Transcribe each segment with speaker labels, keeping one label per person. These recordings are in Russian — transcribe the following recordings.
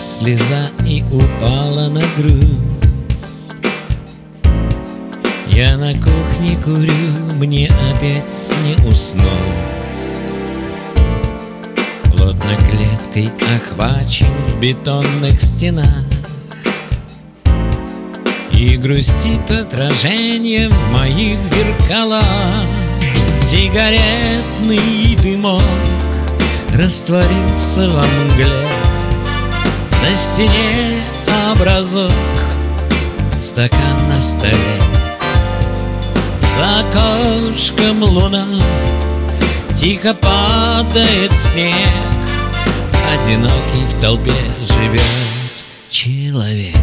Speaker 1: слеза и упала на грудь. Я на кухне курю, мне опять не уснуть. Плотно клеткой охвачен в бетонных стенах, и грустит отражение в моих зеркалах. Сигаретный дымок растворился во мгле. На стене образок, стакан на столе. За окошком луна, тихо падает снег. Одинокий в толпе живет человек.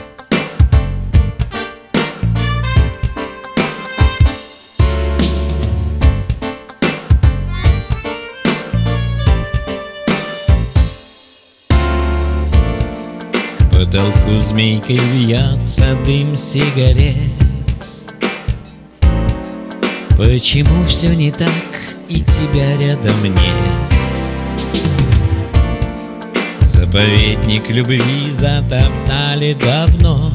Speaker 1: К потолку змейкой вьется дым сигарет. Почему все не так, и тебя рядом нет? Заповедник любви затоптали давно.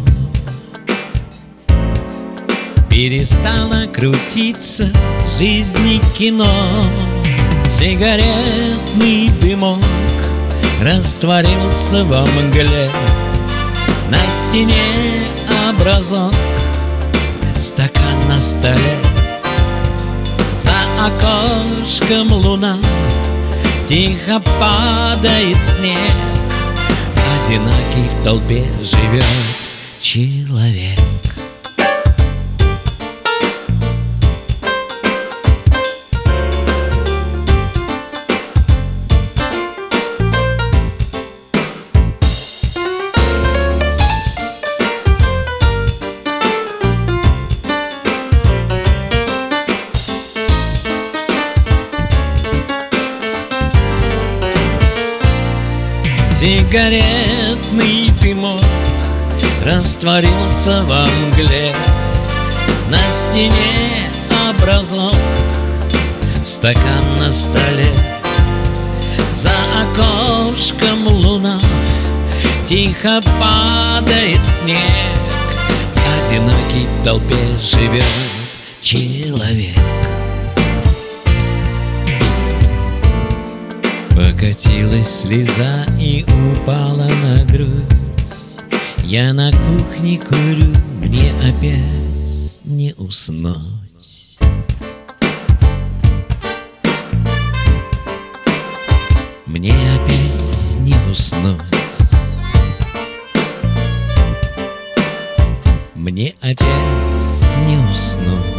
Speaker 1: Перестало крутиться в жизни кино. Сигаретный дымок растворился во мгле. На стене образок, стакан на столе. За окошком луна, тихо падает снег. Одинокий в толпе живет человек. Сигаретный дымок растворился во мгле. На стене образок, стакан на столе. За окошком луна, тихо падает снег. Одинокий в толпе живет человек. Покатилась слеза и упала на грудь. Я на кухне курю, мне опять не уснуть. Мне опять не уснуть. Мне опять не уснуть.